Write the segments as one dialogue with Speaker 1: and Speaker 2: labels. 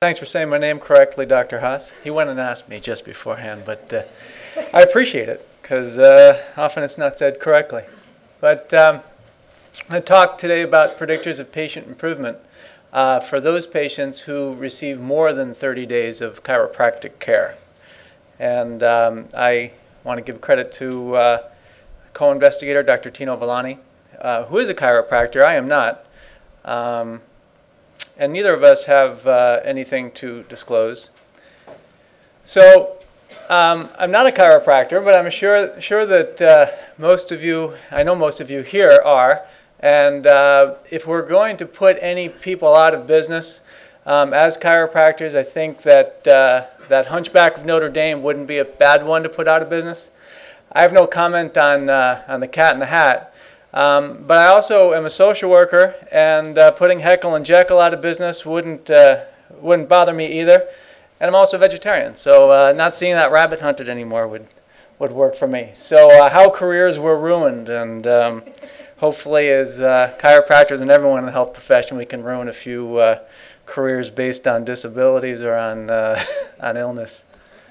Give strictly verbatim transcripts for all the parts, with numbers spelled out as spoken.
Speaker 1: Thanks for saying my name correctly, Doctor Haas. He went and asked me just beforehand, but uh, I appreciate it because uh, often it's not said correctly. But um, I'm going to talk today about predictors of patient improvement uh, for those patients who receive more than thirty days of chiropractic care. And um, I want to give credit to uh, co-investigator Doctor Tino Villani, uh, who is a chiropractor. I am not. Um, and neither of us have uh, anything to disclose. So um, I'm not a chiropractor, but I'm sure sure that uh, most of you, I know most of you here are, and uh, if we're going to put any people out of business um, as chiropractors, I think that uh, that Hunchback of Notre Dame wouldn't be a bad one to put out of business. I have no comment on uh, on the Cat in the Hat. Um, but I also am a social worker, and uh, putting Heckle and Jekyll out of business wouldn't uh, wouldn't bother me either. And I'm also a vegetarian, so uh, not seeing that rabbit hunted anymore would would work for me. So uh, how careers were ruined, and um, hopefully, as uh, chiropractors and everyone in the health profession, we can ruin a few uh, careers based on disabilities or on uh, on illness.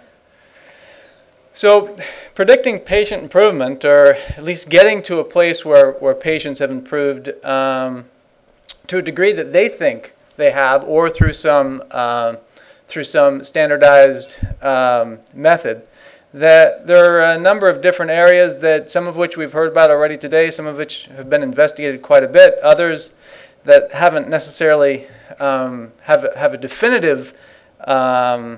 Speaker 1: So predicting patient improvement, or at least getting to a place where, where patients have improved um, to a degree that they think they have, or through some, uh, through some standardized um, method, that there are a number of different areas, that some of which we've heard about already today, some of which have been investigated quite a bit, others that haven't necessarily um, have, have a definitive um,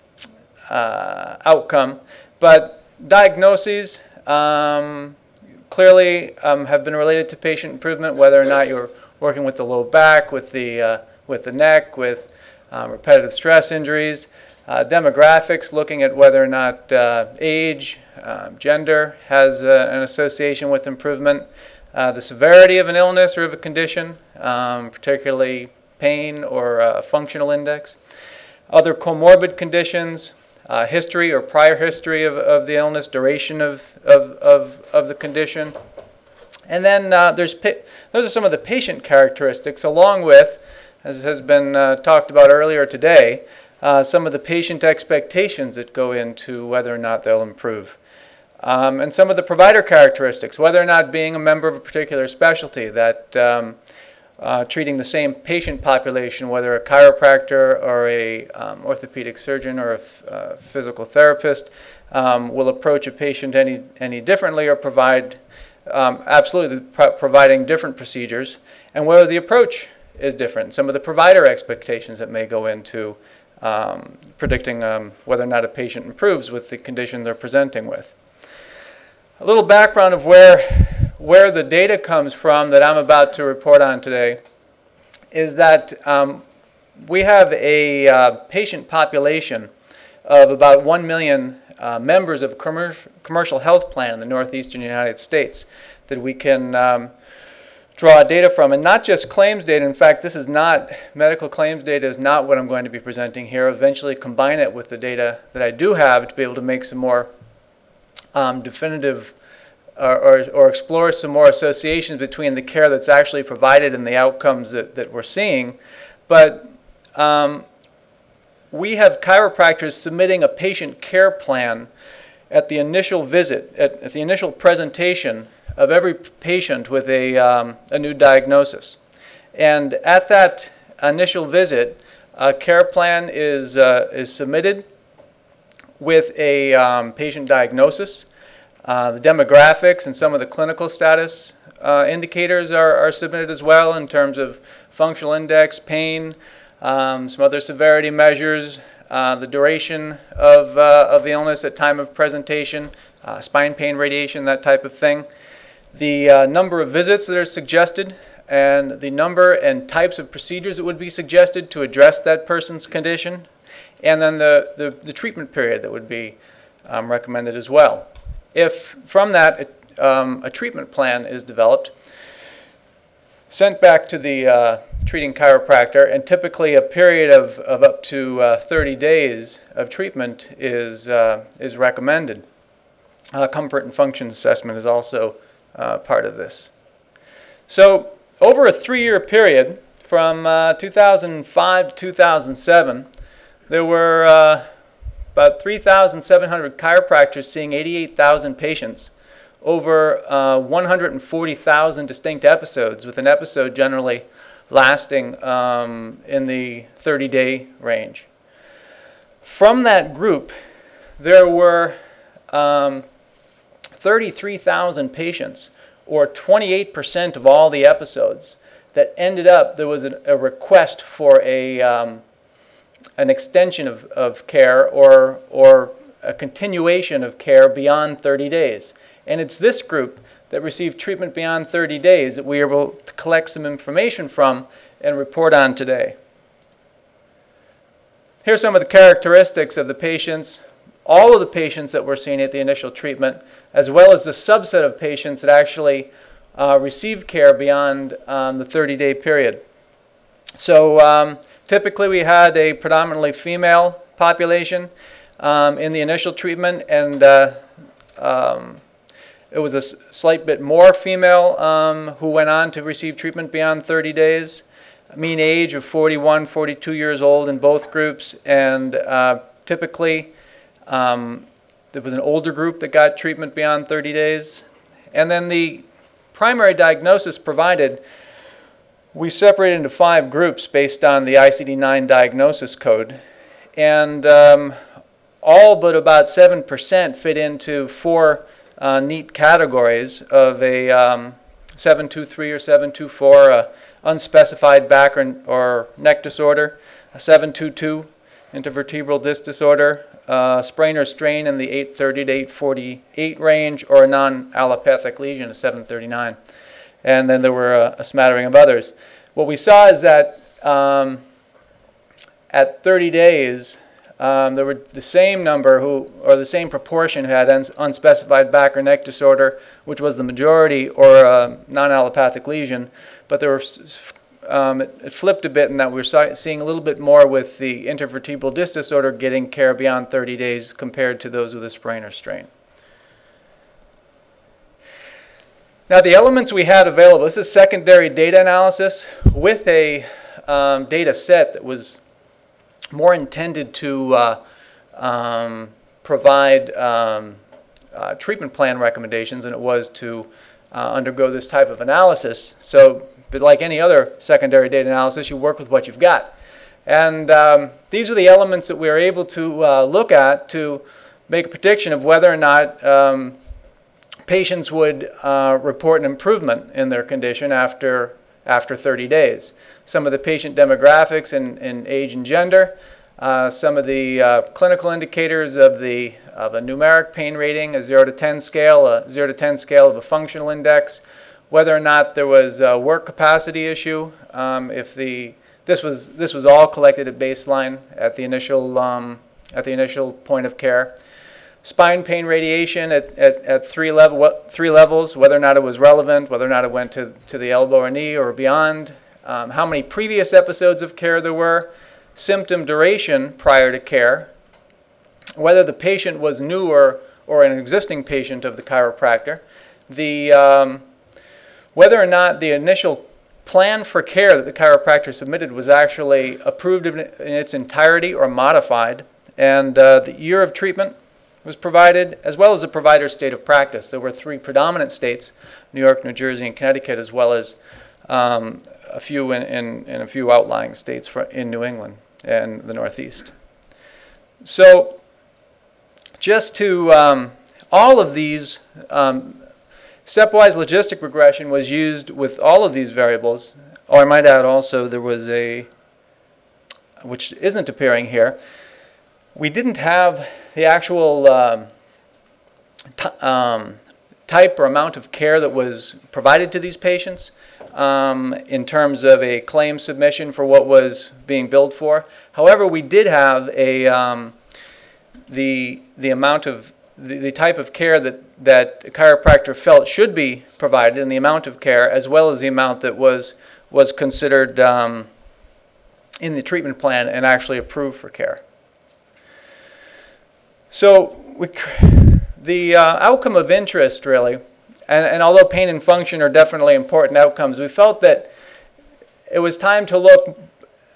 Speaker 1: uh, outcome. But diagnoses um, clearly um, have been related to patient improvement, whether or not you're working with the low back, with the, uh, with the neck, with um, repetitive stress injuries. Uh, demographics, looking at whether or not uh, age, uh, gender has uh, an association with improvement. Uh, the severity of an illness or of a condition, um, particularly pain or uh, functional index. Other comorbid conditions. Uh, history or prior history of, of the illness, duration of, of, of, of the condition. And then uh, there's pa- those are some of the patient characteristics, along with, as has been uh, talked about earlier today, uh, some of the patient expectations that go into whether or not they'll improve. Um, and some of the provider characteristics, whether or not being a member of a particular specialty, that um, Uh, treating the same patient population, whether a chiropractor or a um, orthopedic surgeon or a f- uh, physical therapist, um, will approach a patient any any differently, or provide um, absolutely pro- providing different procedures, and whether the approach is different. Some of the provider expectations that may go into um, predicting um, whether or not a patient improves with the condition they're presenting with. A little background of where where the data comes from that I'm about to report on today is that um, we have a uh, patient population of about one million uh, members of a commercial, commercial health plan in the northeastern United States that we can um, draw data from, and not just claims data. In fact, this is not, medical claims data is not what I'm going to be presenting here. I'll eventually combine it with the data that I do have to be able to make some more um, definitive Or, or, or explore some more associations between the care that's actually provided and the outcomes that, that we're seeing. But um, we have chiropractors submitting a patient care plan at the initial visit, at, at the initial presentation of every patient with a, um, a new diagnosis. And at that initial visit, a care plan is, uh, is submitted with a um, patient diagnosis. Uh, the demographics and some of the clinical status uh, indicators are, are submitted as well, in terms of functional index, pain, um, some other severity measures, uh, the duration of, uh, of the illness at time of presentation, uh, spine pain, radiation, that type of thing. The uh, number of visits that are suggested, and the number and types of procedures that would be suggested to address that person's condition, and then the, the, the treatment period that would be um, recommended as well. If from that um, a treatment plan is developed, sent back to the uh, treating chiropractor, and typically a period of, of up to uh, thirty days of treatment is, uh, is recommended. Uh, comfort and function assessment is also uh, part of this. So over a three-year period, from uh, two thousand five to two thousand seven, there were uh, about three thousand seven hundred chiropractors seeing eighty-eight thousand patients over uh, one hundred forty thousand distinct episodes, with an episode generally lasting um, in the thirty-day range. From that group, there were um, thirty-three thousand patients, or twenty-eight percent of all the episodes, that ended up, there was a, a request for a, um, an extension of, of care or, or a continuation of care beyond thirty days. And it's this group that received treatment beyond thirty days that we are able to collect some information from and report on today. Here's some of the characteristics of the patients, all of the patients that were seen at the initial treatment, as well as the subset of patients that actually uh, received care beyond um, the thirty-day period. So um, typically we had a predominantly female population um, in the initial treatment, and uh, um, it was a s slight bit more female um, who went on to receive treatment beyond thirty days. Mean age of forty-one, forty-two years old in both groups, and uh, typically um, there was an older group that got treatment beyond thirty days. And then the primary diagnosis provided, we separated into five groups based on the I C D nine diagnosis code. And um, all but about seven percent fit into four uh, neat categories of a um, seven two three or seven two four, a unspecified back or, or neck disorder, a seven two two intervertebral disc disorder, uh, sprain or strain in the eight thirty to eight forty-eight range, or a non-allopathic lesion, a seven thirty-nine. And then there were a, a smattering of others. What we saw is that um, at thirty days, um, there were the same number who, or the same proportion who had uns unspecified back or neck disorder, which was the majority, or a non-allopathic lesion. But there were, um, it, it flipped a bit in that we were seeing a little bit more with the intervertebral disc disorder getting care beyond thirty days compared to those with a sprain or strain. Now, the elements we had available, this is secondary data analysis with a um, data set that was more intended to uh, um, provide um, uh, treatment plan recommendations than it was to uh, undergo this type of analysis. So, but like any other secondary data analysis, you work with what you've got. And um, these are the elements that we are able to uh, look at to make a prediction of whether or not um, patients would uh, report an improvement in their condition after, after thirty days. Some of the patient demographics in, in age and gender, uh, some of the uh, clinical indicators of, the, of a numeric pain rating, a zero to ten scale, a zero to ten scale of a functional index, whether or not there was a work capacity issue. Um, if the, this, was, this was all collected at baseline at the initial, um, at the initial point of care. Spine pain radiation at, at, at three, level, what, three levels, whether or not it was relevant, whether or not it went to, to the elbow or knee or beyond, um, how many previous episodes of care there were, symptom duration prior to care, whether the patient was new or, or an existing patient of the chiropractor, the, um, whether or not the initial plan for care that the chiropractor submitted was actually approved in, in its entirety or modified, and uh, the year of treatment was provided, as well as the provider's state of practice. There were three predominant states, New York, New Jersey, and Connecticut, as well as um, a few in, in, in a few outlying states for, in New England and the Northeast. So just to, um, all of these, um, stepwise logistic regression was used with all of these variables. Oh, I might add also there was a, which isn't appearing here, we didn't have the actual um, um, type or amount of care that was provided to these patients um, in terms of a claim submission for what was being billed for. However, we did have a um, the the amount of the, the type of care that that a chiropractor felt should be provided, and the amount of care, as well as the amount that was was considered um, in the treatment plan and actually approved for care. So we, the uh, outcome of interest, really, and, and although pain and function are definitely important outcomes, we felt that it was time to look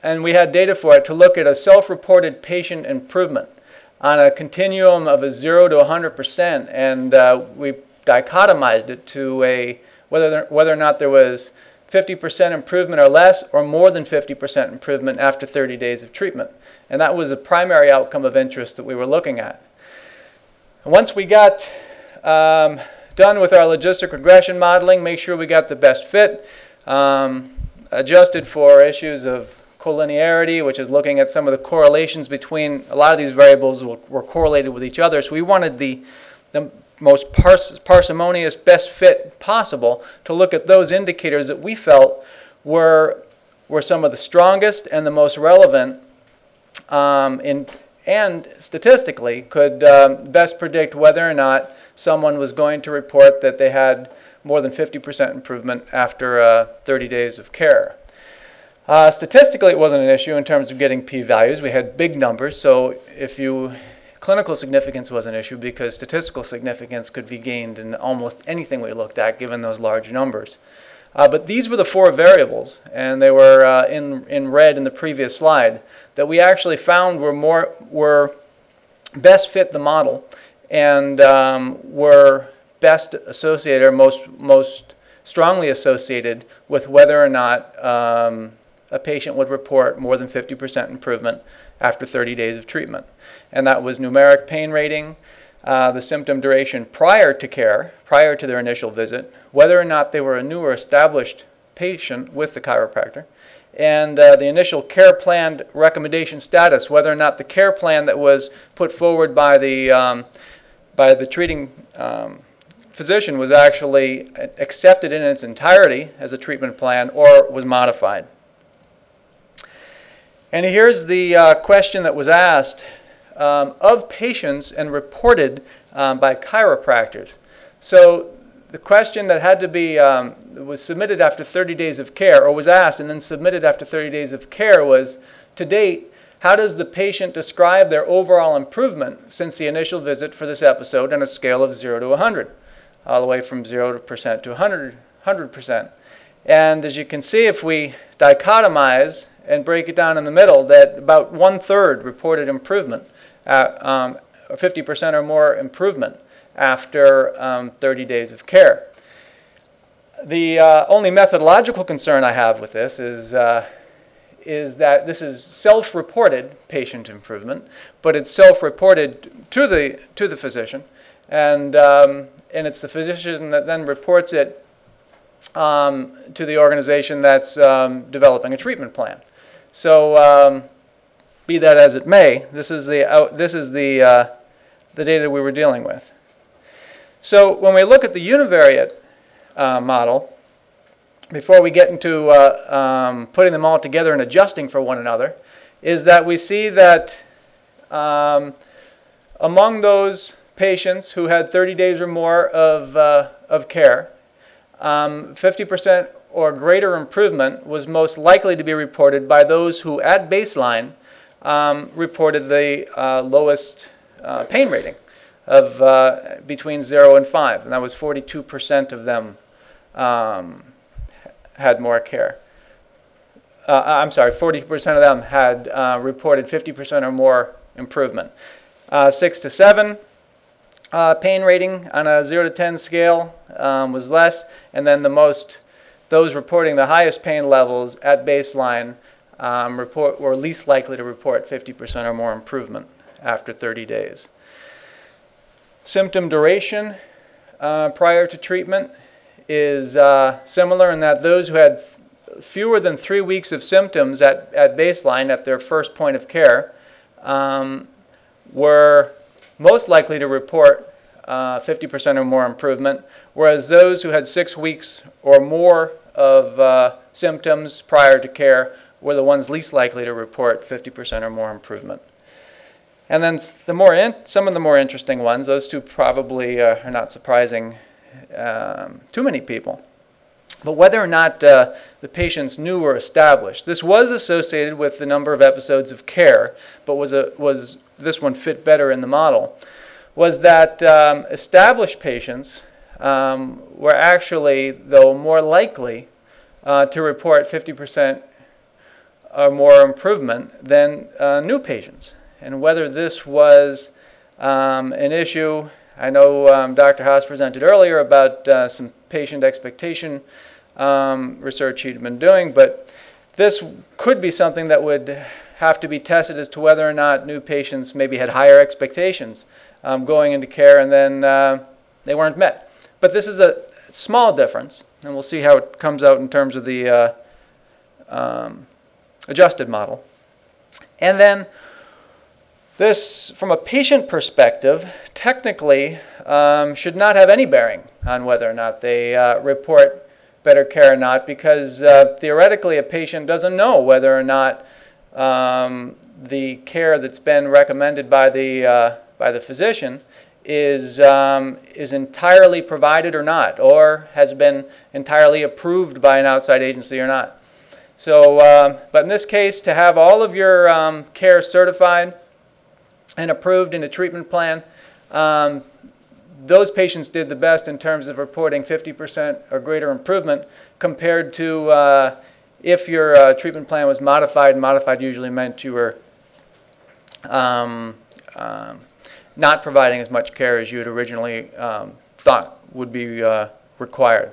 Speaker 1: and we had data for it, to look at a self-reported patient improvement on a continuum of a zero to one hundred percent, and uh, we dichotomized it to a whether there, whether or not there was fifty percent improvement or less, or more than fifty percent improvement after thirty days of treatment. And that was the primary outcome of interest that we were looking at. Once we got um, done with our logistic regression modeling, make sure we got the best fit, um, adjusted for issues of collinearity, which is looking at some of the correlations between a lot of these variables were, were correlated with each other. So we wanted the, the most pars parsimonious best fit possible to look at those indicators that we felt were, were some of the strongest and the most relevant um, in, and statistically could um, best predict whether or not someone was going to report that they had more than fifty percent improvement after uh, thirty days of care. Uh, statistically, it wasn't an issue in terms of getting p-values. We had big numbers, so if you clinical significance was an issue because statistical significance could be gained in almost anything we looked at given those large numbers. Uh, but these were the four variables, and they were uh, in, in red in the previous slide, that we actually found were, more, were best fit the model and um, were best associated or most, most strongly associated with whether or not um, a patient would report more than fifty percent improvement after thirty days of treatment. And that was numeric pain rating, uh, the symptom duration prior to care, prior to their initial visit, whether or not they were a new or established patient with the chiropractor, and uh, the initial care plan recommendation status, whether or not the care plan that was put forward by the, um, by the treating um, physician was actually accepted in its entirety as a treatment plan or was modified. And here's the uh, question that was asked um, of patients and reported um, by chiropractors. So the question that had to be, um, was submitted after thirty days of care, or was asked and then submitted after thirty days of care was, to date, how does the patient describe their overall improvement since the initial visit for this episode on a scale of zero to one hundred, all the way from zero percent to one hundred percent. And as you can see, if we dichotomize and break it down in the middle, that about one-third reported improvement, at, um, fifty percent or more improvement after um, thirty days of care. The uh, only methodological concern I have with this is, uh, is that this is self-reported patient improvement, but it's self-reported to the, to the physician, and, um, and it's the physician that then reports it um, to the organization that's um, developing a treatment plan. So, um, be that as it may, this is the out, this is the uh, the data we were dealing with. So, when we look at the univariate uh, model, before we get into uh, um, putting them all together and adjusting for one another, is that we see that um, among those patients who had thirty days or more of uh, of care, um, fifty percent or greater improvement was most likely to be reported by those who, at baseline, um, reported the uh, lowest uh, pain rating of uh, between zero and five, and that was forty-two percent of them um, had more care. Uh, I'm sorry, forty percent of them had uh, reported fifty percent or more improvement. Uh, six to seven uh, pain rating on a zero to ten scale um, was less, and then the most those reporting the highest pain levels at baseline um, report, were least likely to report fifty percent or more improvement after thirty days. Symptom duration uh, prior to treatment is uh, similar in that those who had fewer than three weeks of symptoms at, at baseline at their first point of care um, were most likely to report uh, fifty percent or more improvement, whereas those who had six weeks or more of uh, symptoms prior to care were the ones least likely to report fifty percent or more improvement. And then the more in, some of the more interesting ones, those two probably uh, are not surprising um, too many people. But whether or not uh, the patients knew or established, this was associated with the number of episodes of care, but was, a, was this one fit better in the model, was that um, established patients um, were actually, though, more likely uh, to report fifty percent or more improvement than uh, new patients. And whether this was um, an issue, I know um, Doctor Haas presented earlier about uh, some patient expectation um, research he'd been doing, but this could be something that would have to be tested as to whether or not new patients maybe had higher expectations um, going into care and then uh, they weren't met. But this is a small difference, and we'll see how it comes out in terms of the uh, um, adjusted model. And then this, from a patient perspective, technically um, should not have any bearing on whether or not they uh, report better care or not, because uh, theoretically a patient doesn't know whether or not um, the care that's been recommended by the uh, by the physician is um, is entirely provided or not, or has been entirely approved by an outside agency or not. So, uh, but in this case, to have all of your um, care certified and approved in a treatment plan, um, those patients did the best in terms of reporting fifty percent or greater improvement compared to uh, if your uh, treatment plan was modified. Modified usually meant you were um, um, not providing as much care as you had originally um, thought would be uh, required.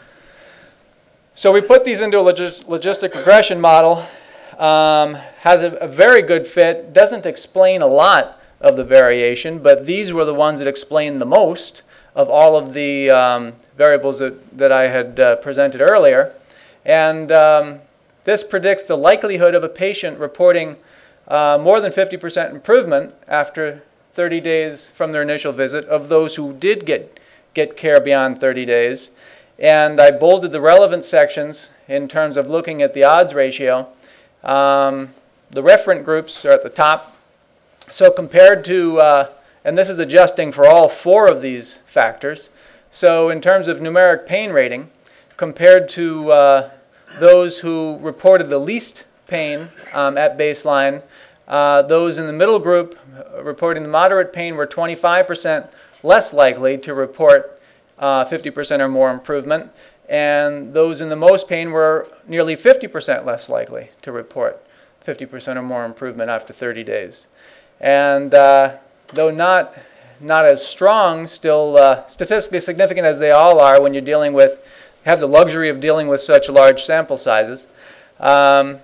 Speaker 1: So we put these into a logis logistic regression model. Um, has a, a very good fit. Doesn't explain a lot of the variation, but these were the ones that explained the most of all of the um, variables that, that I had uh, presented earlier. And um, this predicts the likelihood of a patient reporting uh, more than fifty percent improvement after thirty days from their initial visit of those who did get, get care beyond thirty days. And I bolded the relevant sections in terms of looking at the odds ratio. Um, the referent groups are at the top. So compared to, uh, and this is adjusting for all four of these factors. So in terms of numeric pain rating, compared to uh, those who reported the least pain um, at baseline, uh, those in the middle group uh, reporting the moderate pain were twenty-five percent less likely to report uh, fifty percent or more improvement, and those in the most pain were nearly fifty percent less likely to report fifty percent or more improvement after thirty days. And uh, though not not as strong, still uh, statistically significant as they all are when you're dealing with, have the luxury of dealing with such large sample sizes, um,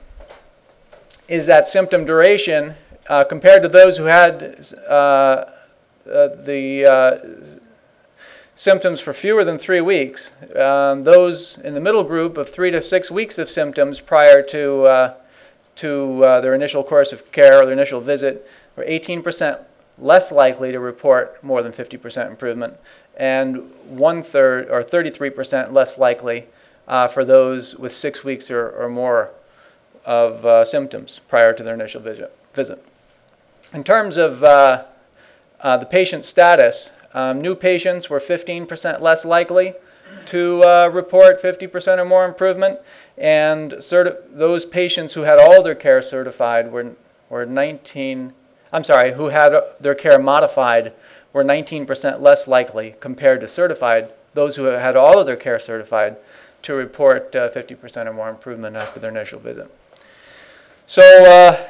Speaker 1: is that symptom duration uh, compared to those who had uh, uh, the uh, symptoms for fewer than three weeks, um, those in the middle group of three to six weeks of symptoms prior to uh, to uh, their initial course of care or their initial visit were eighteen percent less likely to report more than fifty percent improvement, and one-third or thirty-three percent less likely uh, for those with six weeks or, or more of uh, symptoms prior to their initial visit. visit. In terms of uh, uh, the patient status, um, new patients were fifteen percent less likely to uh, report fifty percent or more improvement, and those patients who had all their care certified were, were nineteen I'm sorry, who had their care modified were nineteen percent less likely compared to certified, those who had all of their care certified, to report uh, fifty percent or more improvement after their initial visit. So uh,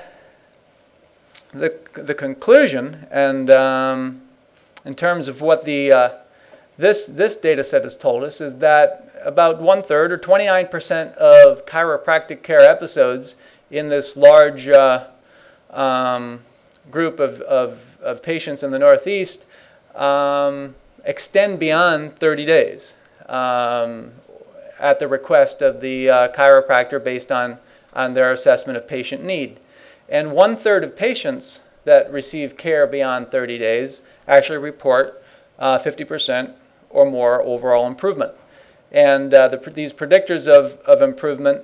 Speaker 1: the, the conclusion, and um, in terms of what the, uh, this, this data set has told us, is that about one-third or twenty-nine percent of chiropractic care episodes in this large uh, um, group of, of, of patients in the Northeast um, extend beyond thirty days um, at the request of the uh, chiropractor based on, on their assessment of patient need. And one-third of patients that receive care beyond thirty days actually report uh, fifty percent or more overall improvement. And uh, the, these predictors of, of improvement,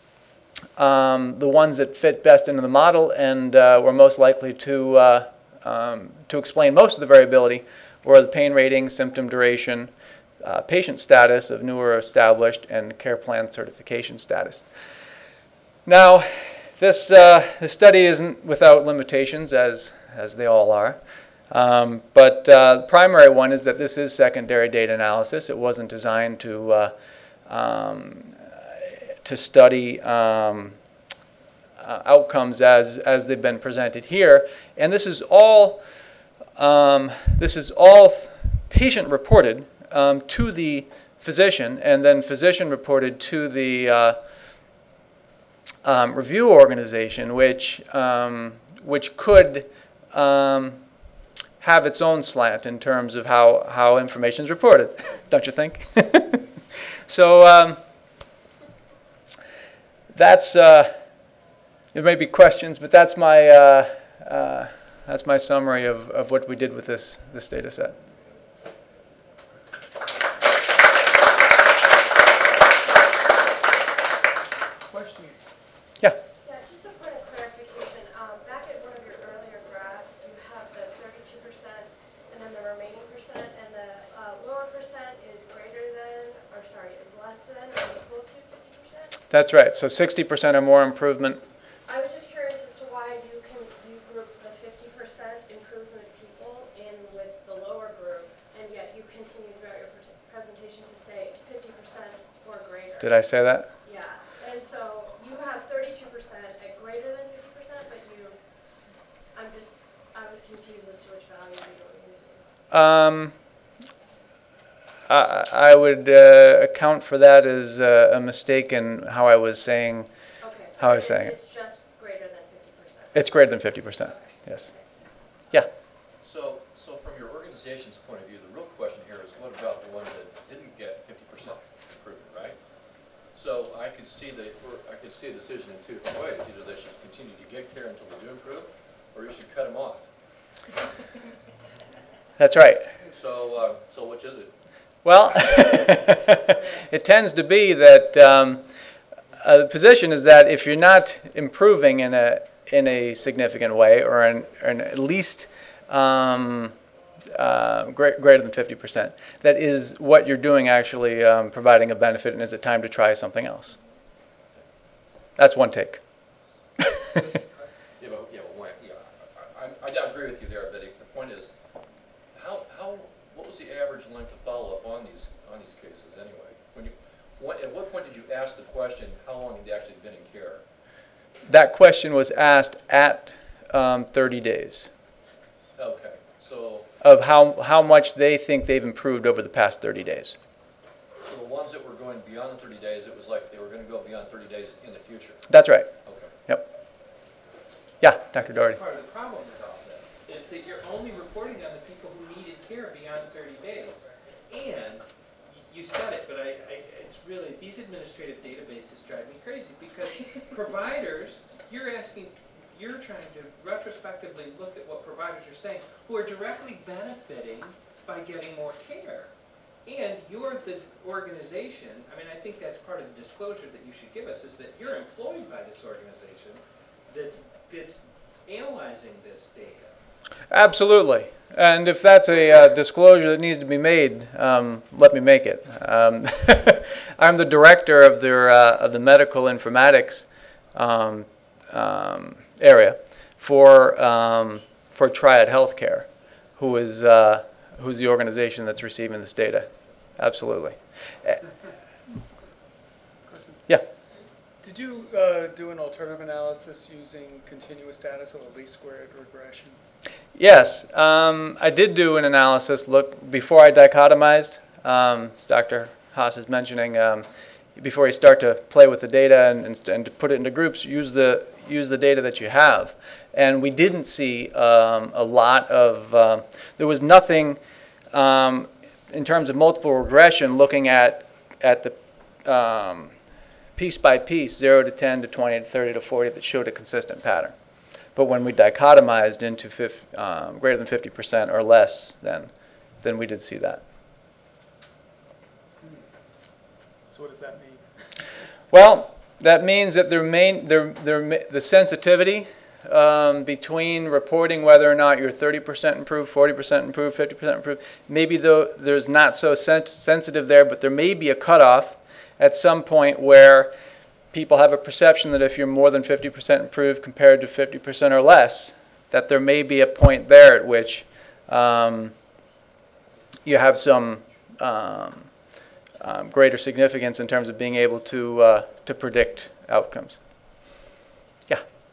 Speaker 1: Um, the ones that fit best into the model and uh, were most likely to, uh, um, to explain most of the variability were the pain rating, symptom duration, uh, patient status of new or established, and care plan certification status. Now, this, uh, this study isn't without limitations, as, as they all are. Um, but uh, the primary one is that this is secondary data analysis. It wasn't designed to uh, um, to study um, uh, outcomes as as they've been presented here. And this is all um, this is all patient reported um, to the physician, and then physician reported to the uh, um, review organization, which um, which could um, have its own slant in terms of how how information is reported, don't you think? So um, that's uh, there may be questions, but that's my uh, uh, that's my summary of, of what we did with this this data set.
Speaker 2: Questions?
Speaker 1: Yeah.
Speaker 3: Yeah, just a point of clarification. Um, back at one of your earlier graphs, you have the thirty-two percent and then the remaining percent, and the uh, lower percent is greater than, or sorry, is less than or equal to fifty percent?
Speaker 1: That's right. So sixty percent or more improvement.
Speaker 3: I was just curious as to why you can you group the fifty percent improvement people in with the lower group, and yet you continue throughout your pres presentation to say fifty percent or greater.
Speaker 1: Did I say that?
Speaker 3: Yeah, and so you have thirty-two percent at greater than fifty percent, but you, I'm just, I was confused as to which value you were using.
Speaker 1: Um, I, I would uh, account for that as uh, a mistake in how I was saying.
Speaker 3: Okay, so
Speaker 1: How I was
Speaker 3: it's,
Speaker 1: saying it.
Speaker 3: it's just greater than fifty percent.
Speaker 1: It's greater than fifty percent. Yes. Yeah.
Speaker 4: So, so from your organization's point of view, the real question here is what about the ones that didn't get fifty percent improvement, right? So I could see the, or I could see a decision in two different ways. Either they should continue to get care until they do improve, or you should cut them off.
Speaker 1: That's right.
Speaker 4: So, uh, so which is it?
Speaker 1: Well, it tends to be that um, uh, the position is that if you're not improving in a in a significant way, or in, or in at least um, uh, great, greater than fifty percent, that is what you're doing actually um, providing a benefit, and is it time to try something else? That's one take.
Speaker 4: Yeah, but, yeah, but when, yeah, I, I, I agree with you there, but it, the point is, how, how, what was the average length of follow-up on these, on these cases anyway? When you, what, at what point did you ask the question, how long had they actually been in care?
Speaker 1: That question was asked at um, thirty days
Speaker 4: Okay, so,
Speaker 1: of how, how much they think they've improved over the past thirty days.
Speaker 4: so the ones that were going beyond the thirty days, it was like they were going to go beyond thirty days in the future.
Speaker 1: That's right.
Speaker 4: Okay.
Speaker 1: Yep. Yeah, Doctor Doherty.
Speaker 2: That's part of the problem with all this, is that you're only reporting on the people who needed care beyond thirty days. And you said it, but I, I, it's really, these administrative databases drive me crazy, because providers, you're asking, you're trying to retrospectively look at what providers are saying, who are directly benefiting by getting more care. And you're the organization, I mean, I think that's part of the disclosure that you should give us, is that you're employed by this organization that's, that's analyzing this data.
Speaker 1: Absolutely. And if that's a uh, disclosure that needs to be made, um, let me make it. Um, I'm the director of the, uh, of the medical informatics um, um, area for, um, for Triad Healthcare, who is, uh, who's the organization that's receiving this data. Absolutely. Uh, yeah.
Speaker 5: Did you uh, do an alternative analysis using continuous status of a least squared regression?
Speaker 1: Yes, um, I did do an analysis look before I dichotomized, um, as Doctor Haas is mentioning, um, before you start to play with the data and, and, and to put it into groups, use the, use the data that you have. And we didn't see um, a lot of, uh, there was nothing um, in terms of multiple regression looking at, at the um, piece by piece, zero to ten to twenty to thirty to forty, that showed a consistent pattern. But when we dichotomized into fifty, um, greater than fifty percent or less, then, then we did see that.
Speaker 5: So what does that mean?
Speaker 1: Well, that means that there main, there, there, the sensitivity um, between reporting whether or not you're thirty percent improved, forty percent improved, fifty percent improved, maybe though there's not so sens sensitive there, but there may be a cutoff at some point where people have a perception that if you're more than fifty percent improved compared to fifty percent or less, that there may be a point there at which um, you have some um, um, greater significance in terms of being able to uh, to predict outcomes. Yeah.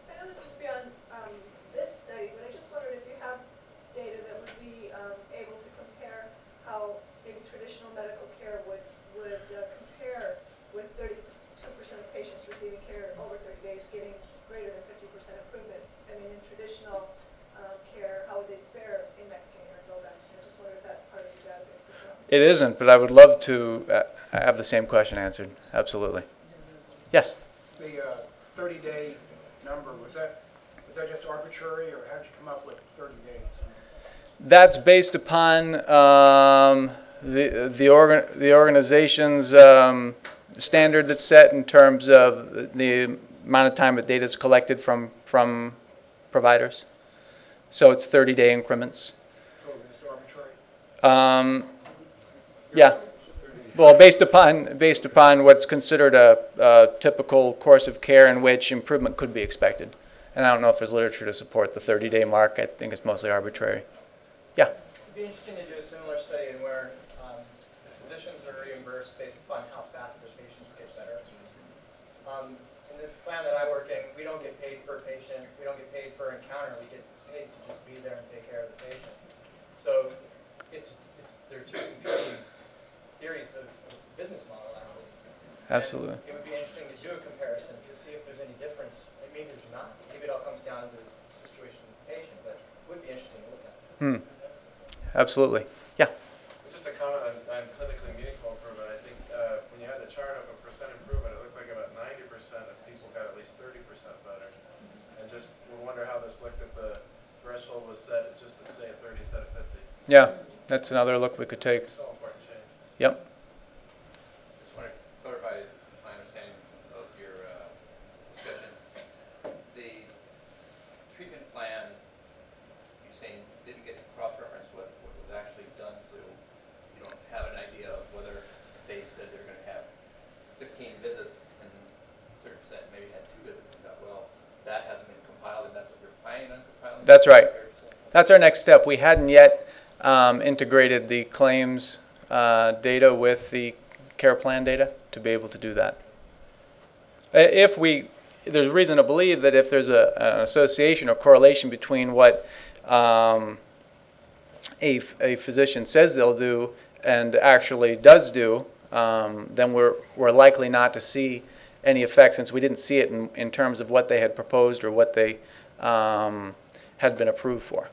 Speaker 1: It isn't, but I would love to uh, have the same question answered. Absolutely. Yes?
Speaker 6: The uh, thirty-day number, was that, was that just arbitrary, or how did you come up with thirty days?
Speaker 1: That's based upon um, the the, organ, the organization's um, standard that's set in terms of the amount of time that data is collected from from providers. So it's thirty-day increments.
Speaker 6: So it's just arbitrary?
Speaker 1: Um, yeah. Well, based upon based upon what's considered a, a typical course of care in which improvement could be expected. And I don't know if there's literature to support the thirty-day mark. I think it's mostly arbitrary. Yeah.
Speaker 7: It'd be interesting to do a similar study in where um, physicians are reimbursed based upon how fast their patients get better. Um, in the plan that I work in, we don't get paid per patient. We don't get paid per encounter. We get paid to just be there and take care of the patient. So it's it's there are two competing theories of, of business model out there.
Speaker 1: Absolutely.
Speaker 7: And it would be interesting to do a comparison to see if there's any difference. I mean, there's not. Maybe it all comes down to the situation of the patient, but it would be interesting to look at.
Speaker 1: Hmm. Absolutely. Yeah.
Speaker 8: Just a comment on, on clinically meaningful improvement. I think uh, when you had the chart of a percent improvement, it looked like about ninety percent of people got at least thirty percent better. And just we wonder how this looked if the threshold was set at just, let's say, at thirty instead of fifty.
Speaker 1: Yeah. That's another look we could take.
Speaker 8: So important change.
Speaker 1: Yep.
Speaker 9: Just want to clarify my understanding of your uh, discussion. The treatment plan, you're saying, didn't get to cross-reference what, what was actually done, so you don't have an idea of whether they said they're going to have fifteen visits and a certain percent maybe had two visits and got well. That hasn't been compiled, and that's what you're planning on compiling?
Speaker 1: That's right. That's our next step. We hadn't yet um, integrated the claims uh, data with the care plan data to be able to do that. If we, there's reason to believe that if there's a, an association or correlation between what um, a, a physician says they'll do and actually does do, um, then we're, we're likely not to see any effect, since we didn't see it in, in terms of what they had proposed or what they um, had been approved for.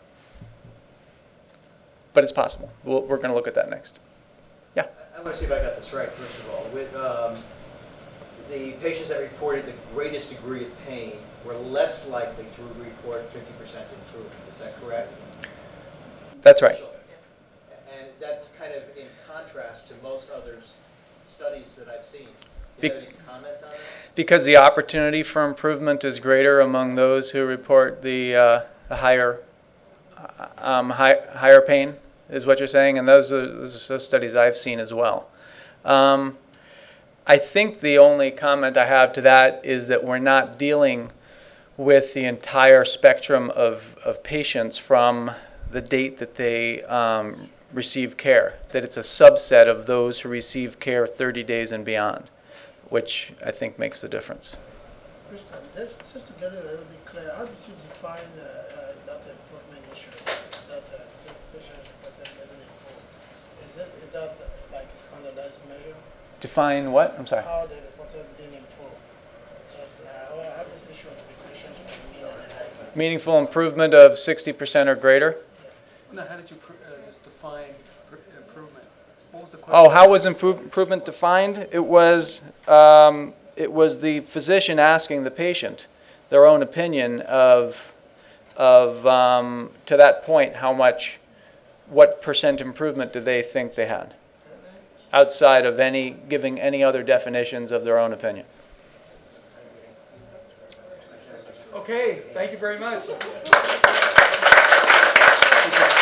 Speaker 1: But it's possible. We'll, we're going to look at that next. Yeah?
Speaker 10: I want to see if I got this right, first of all. With um, the patients that reported the greatest degree of pain were less likely to report fifty percent improvement. Is that correct?
Speaker 1: That's right.
Speaker 10: And that's kind of in contrast to most other studies that I've seen. Do
Speaker 1: Be
Speaker 10: you have any comment on that?
Speaker 1: Because the opportunity for improvement is greater among those who report the, uh, the higher, um, high, higher pain, is what you're saying, and those are, those are studies I've seen as well. Um, I think the only comment I have to that is that we're not dealing with the entire spectrum of, of patients from the date that they um, receive care, that it's a subset of those who receive care thirty days and beyond, which I think makes the difference.
Speaker 11: Kristen, just just to get it a little bit clear, how did you define uh, uh, that improvement issue, that uh, still patients reported getting improved? Is, it, is that uh, like a standardized measure?
Speaker 1: Define what? I'm sorry.
Speaker 11: How they reported being improved? Just, uh, or how this issue of the patients being mean and high?
Speaker 1: Meaningful improvement of sixty percent or greater.
Speaker 5: No, how did you pr uh, just define pr improvement? What was the question?
Speaker 1: Oh, how was improve improvement defined? It was um, it was the physician asking the patient their own opinion of of um, to that point how much, what percent improvement do they think they had, outside of any giving any other definitions of their own opinion.
Speaker 5: Okay, thank you very much.
Speaker 1: Thank you.